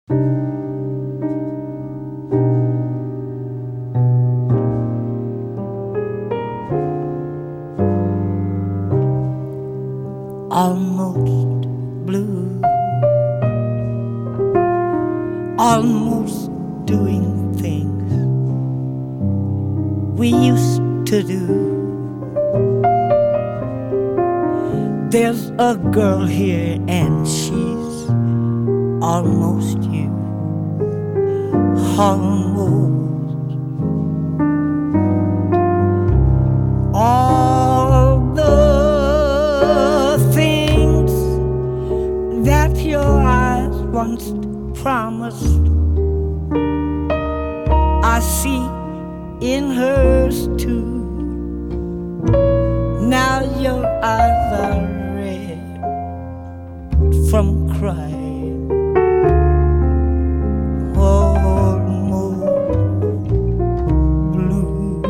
Almost blue, almost doing things we used to do. There's a girl here and she's almost you, almost. All the things that your eyes once promised, I see in hers too. Now your eyes are red from crying, almost blue.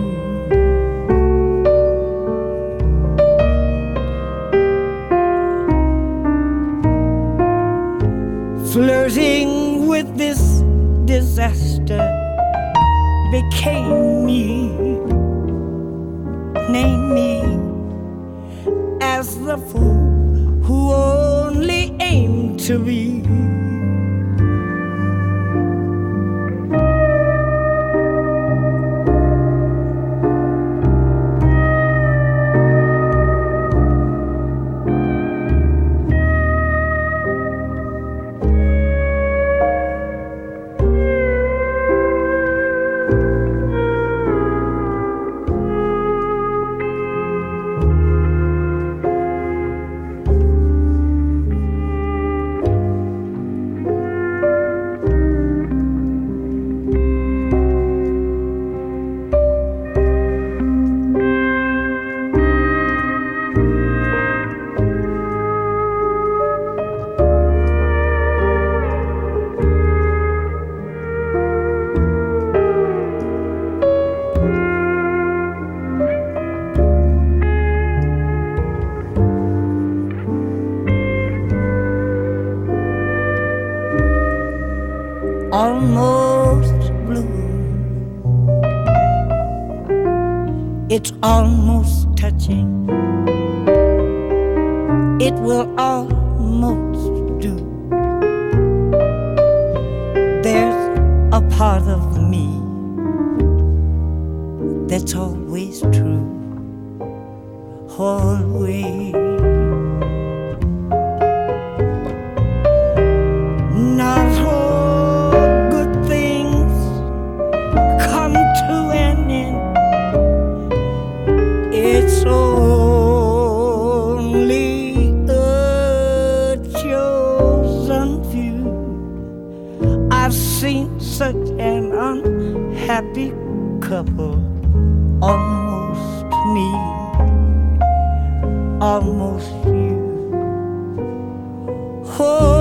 Flirting with this disaster became me, named me as the fool who only aimed to be. Almost blue, it's almost touching, it will almost do. There's a part of me that's always true, always. Not all good things come to an end. It's only a chosen few. I've seen such an unhappy couple, almost me, almost you. Oh,